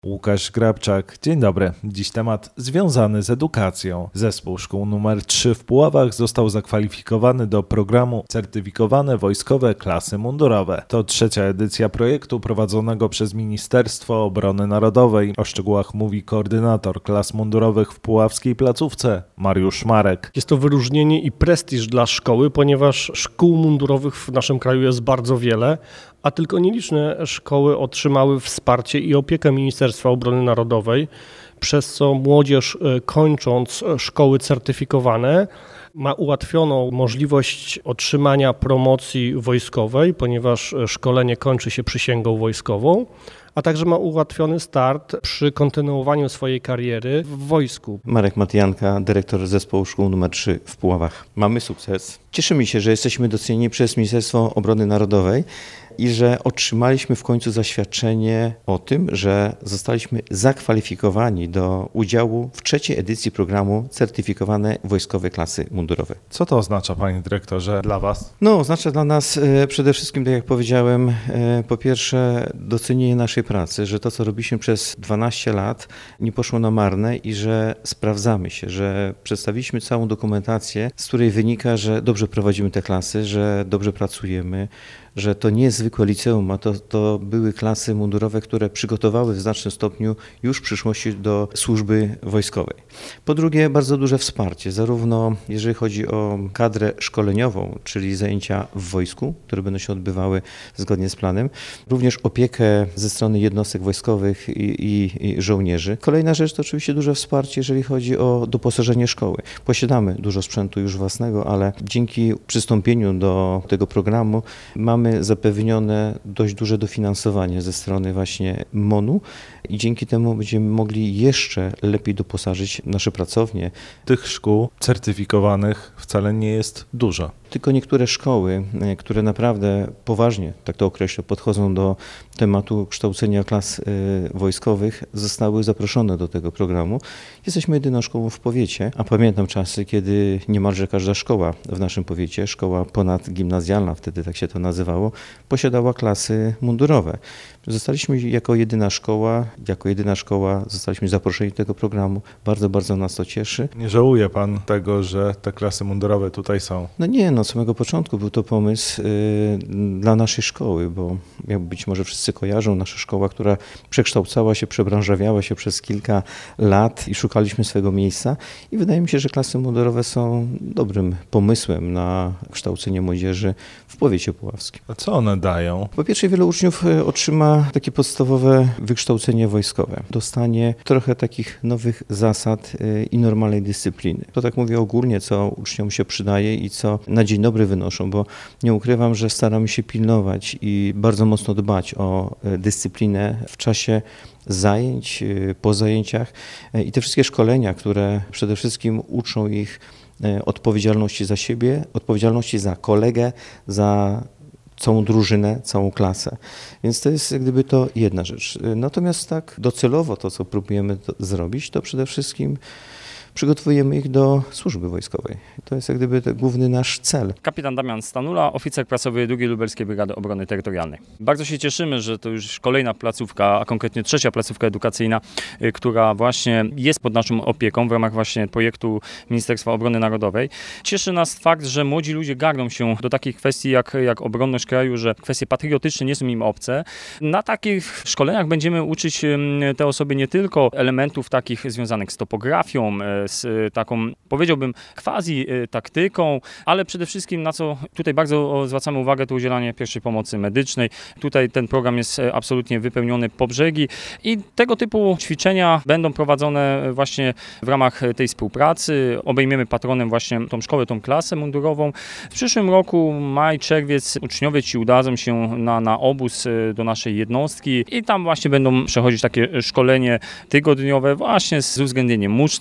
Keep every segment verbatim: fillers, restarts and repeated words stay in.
Łukasz Grabczak, dzień dobry. Dziś temat związany z edukacją. Zespół szkół numer trzy w Puławach został zakwalifikowany do programu Certyfikowane Wojskowe Klasy Mundurowe. To trzecia edycja projektu prowadzonego przez Ministerstwo Obrony Narodowej. O szczegółach mówi koordynator klas mundurowych w puławskiej placówce Mariusz Marek. Jest to wyróżnienie i prestiż dla szkoły, ponieważ szkół mundurowych w naszym kraju jest bardzo wiele, a tylko nieliczne szkoły otrzymały wsparcie i opiekę Ministerstwa Obrony Narodowej, przez co młodzież, kończąc szkoły certyfikowane, ma ułatwioną możliwość otrzymania promocji wojskowej, ponieważ szkolenie kończy się przysięgą wojskową, a także ma ułatwiony start przy kontynuowaniu swojej kariery w wojsku. Marek Matyjanka, dyrektor zespołu szkół numer trzy w Puławach. Mamy sukces. Cieszymy się, że jesteśmy docenieni przez Ministerstwo Obrony Narodowej i że otrzymaliśmy w końcu zaświadczenie o tym, że zostaliśmy zakwalifikowani do udziału w trzeciej edycji programu Certyfikowane Wojskowe Klasy Mundurowe. Co to oznacza, panie dyrektorze, dla was? No, oznacza dla nas e, przede wszystkim, tak jak powiedziałem, e, po pierwsze docenienie naszej pracy, że to, co robiliśmy przez dwanaście lat, nie poszło na marne i że sprawdzamy się, że przedstawiliśmy całą dokumentację, z której wynika, że dobrze prowadzimy te klasy, że dobrze pracujemy, że to nie jest zwykłe liceum, a to, to były klasy mundurowe, które przygotowały w znacznym stopniu już w przyszłości do służby wojskowej. Po drugie, bardzo duże wsparcie, zarówno jeżeli chodzi o kadrę szkoleniową, czyli zajęcia w wojsku, które będą się odbywały zgodnie z planem, również opiekę ze strony jednostek wojskowych i, i, i żołnierzy. Kolejna rzecz to oczywiście duże wsparcie, jeżeli chodzi o doposażenie szkoły. Posiadamy dużo sprzętu już własnego, ale dzięki przystąpieniu do tego programu mamy Mamy zapewnione dość duże dofinansowanie ze strony właśnie MON-u i dzięki temu będziemy mogli jeszcze lepiej doposażyć nasze pracownie. Tych szkół certyfikowanych wcale nie jest dużo. Tylko niektóre szkoły, które naprawdę poważnie, tak to określę, podchodzą do tematu kształcenia klas wojskowych, zostały zaproszone do tego programu. Jesteśmy jedyną szkołą w powiecie, a pamiętam czasy, kiedy niemalże każda szkoła w naszym powiecie, szkoła ponadgimnazjalna, wtedy tak się to nazywało, posiadała klasy mundurowe. Zostaliśmy jako jedyna szkoła, jako jedyna szkoła zostaliśmy zaproszeni do tego programu. Bardzo, bardzo nas to cieszy. Nie żałuje pan tego, że te klasy mundurowe tutaj są? No nie, no od samego początku był to pomysł y, dla naszej szkoły, bo jak być może wszyscy kojarzą, nasza szkoła, która przekształcała się, przebranżawiała się przez kilka lat i szukaliśmy swojego miejsca i wydaje mi się, że klasy mundurowe są dobrym pomysłem na kształcenie młodzieży w powiecie puławskim. A co one dają? Po pierwsze, wielu uczniów otrzyma takie podstawowe wykształcenie wojskowe. Dostanie trochę takich nowych zasad i normalnej dyscypliny. To tak mówię ogólnie, co uczniom się przydaje i co na dzień dobry wynoszą, bo nie ukrywam, że staramy się pilnować i bardzo mocno dbać o dyscyplinę w czasie zajęć, po zajęciach i te wszystkie szkolenia, które przede wszystkim uczą ich odpowiedzialności za siebie, odpowiedzialności za kolegę, za całą drużynę, całą klasę. Więc to jest jak gdyby to jedna rzecz. Natomiast tak docelowo to, co próbujemy to zrobić, to przede wszystkim przygotowujemy ich do służby wojskowej. To jest jak gdyby ten główny nasz cel. Kapitan Damian Stanula, oficer prasowy drugiej Lubelskiej Brygady Obrony Terytorialnej. Bardzo się cieszymy, że to już kolejna placówka, a konkretnie trzecia placówka edukacyjna, która właśnie jest pod naszą opieką w ramach właśnie projektu Ministerstwa Obrony Narodowej. Cieszy nas fakt, że młodzi ludzie garną się do takich kwestii jak, jak obronność kraju, że kwestie patriotyczne nie są im obce. Na takich szkoleniach będziemy uczyć te osoby nie tylko elementów takich związanych z topografią, z taką, powiedziałbym, quasi taktyką, ale przede wszystkim na co tutaj bardzo zwracamy uwagę, to udzielanie pierwszej pomocy medycznej. Tutaj ten program jest absolutnie wypełniony po brzegi i tego typu ćwiczenia będą prowadzone właśnie w ramach tej współpracy. Obejmiemy patronem właśnie tą szkołę, tą klasę mundurową. W przyszłym roku, maj, czerwiec, uczniowie ci udadzą się na, na obóz do naszej jednostki i tam właśnie będą przechodzić takie szkolenie tygodniowe właśnie z uwzględnieniem musztry, prawda,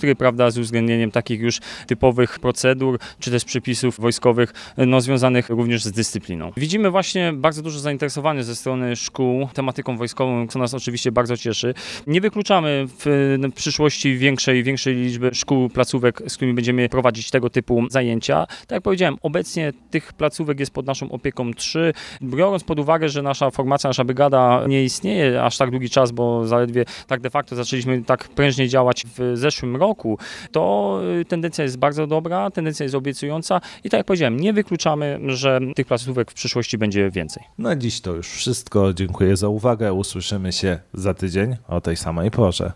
wraz z uwzględnieniem takich już typowych procedur, czy też przepisów wojskowych, no, związanych również z dyscypliną. Widzimy właśnie bardzo duże zainteresowanie ze strony szkół tematyką wojskową, co nas oczywiście bardzo cieszy. Nie wykluczamy w przyszłości większej, większej liczby szkół, placówek, z którymi będziemy prowadzić tego typu zajęcia. Tak jak powiedziałem, obecnie tych placówek jest pod naszą opieką trzy. Biorąc pod uwagę, że nasza formacja, nasza brygada nie istnieje aż tak długi czas, bo zaledwie tak de facto zaczęliśmy tak prężnie działać w zeszłym roku, to tendencja jest bardzo dobra, tendencja jest obiecująca i tak jak powiedziałem, nie wykluczamy, że tych placówek w przyszłości będzie więcej. Na dziś to już wszystko. Dziękuję za uwagę. Usłyszymy się za tydzień o tej samej porze.